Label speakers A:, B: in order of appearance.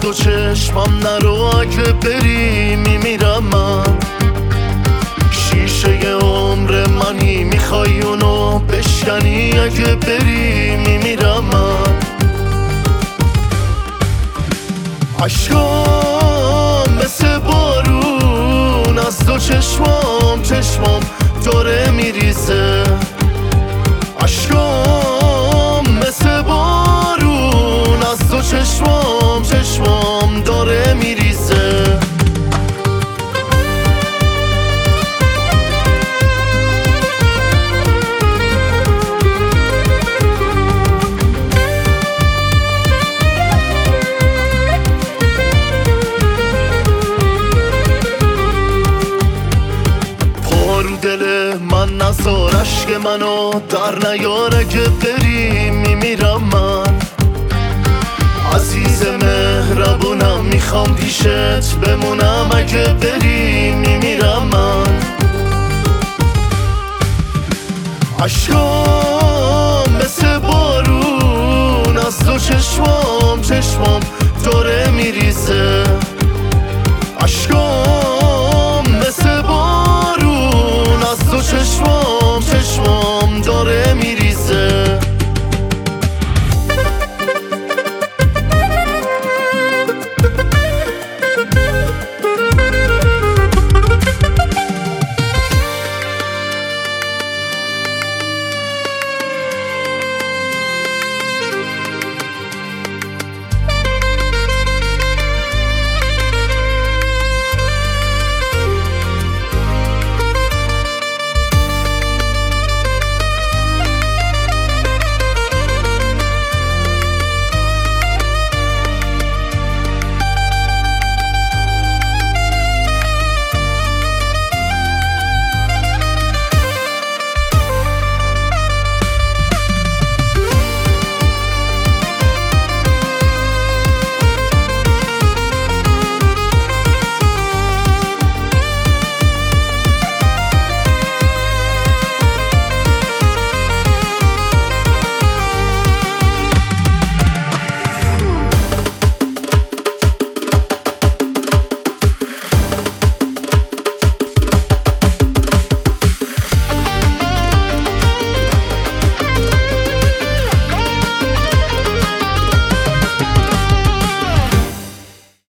A: دو چشمم نرو، اگه بری میمیرم من. شیشه عمر منی، میخوای اونو بشکنی، اگه بری میمیرم من. عشقام مثل بارون از دو چشمام داره میریزه. عشقام مثل بارون از دو چشمام داره میریزه. دل من نزار عشق منو در نیار، اگه بری میمیرم من. عزیز مهربونم میخوام پیشت بمونم، اگه